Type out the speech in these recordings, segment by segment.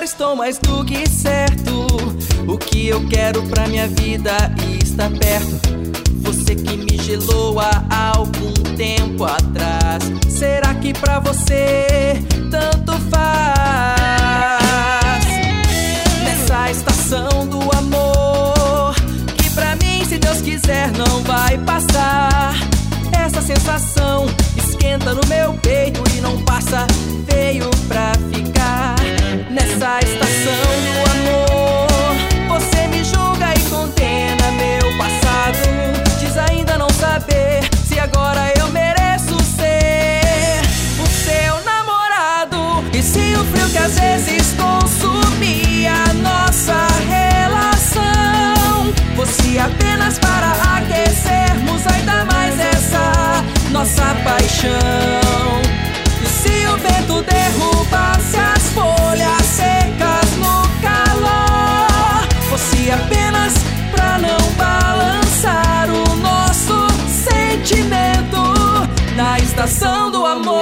estou mais do que certo. O que eu quero pra minha vida está perto. Você que me gelou há algum tempo atrás, será que pra você tanto faz? Nessa estação do amor, que pra mim, se Deus quiser, não vai passar. Essa sensação esquenta no meu peito e não passa, veio pra ficar. Nessa estação do amor, você me julga e condena meu passado. Diz ainda não saber se agora eu mereço ser o seu namorado. E se o frio que às vezes consumia a nossa relação fosse apenas para aquecermos ainda mais essa nossa paixão. E se o vento derrubasse as folhas secas no calor, fosse apenas pra não balançar o nosso sentimento na estação do amor.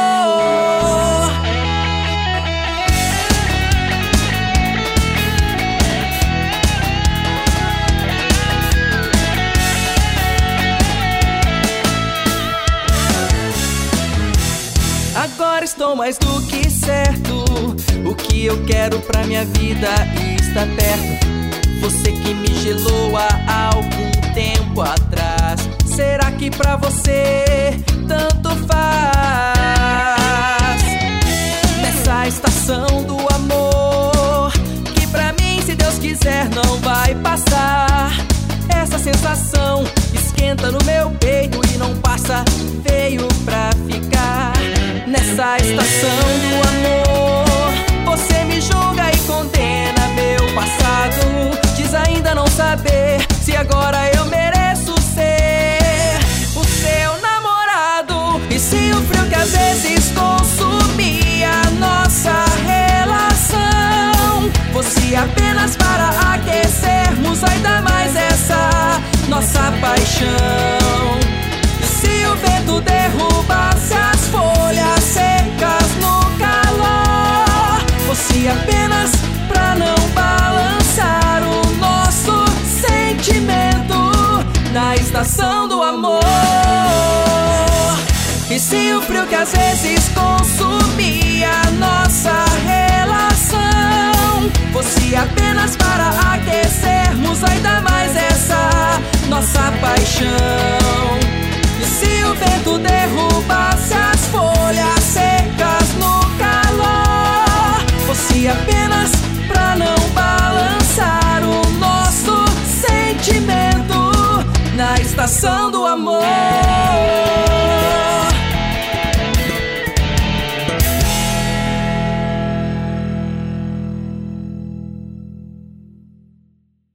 Agora estou mais do que certo. O que eu quero pra minha vida está perto. Você que me gelou há algum tempo atrás, será que pra você tanto faz? Nessa estação do amor, que pra mim, se Deus quiser, não vai passar. Essa sensação esquenta no meu peito e não passa, veio pra ficar. Nessa estação do amor, você me julga e condena meu passado. Diz ainda não saber se agora eu mereço ser o seu namorado. E se o frio que às vezes consumia a nossa relação fosse apenas para aquecermos ainda mais essa nossa paixão. E se o vento derrubasse as folhas secas no calor, fosse apenas pra não balançar o nosso sentimento na estação do amor. E se o frio que às vezes consumia a nossa relação fosse apenas para aquecermos ainda mais essa nossa paixão. E se o vento derrubasse as folhas secas no calor, fosse apenas pra não balançar o nosso sentimento na estação do amor.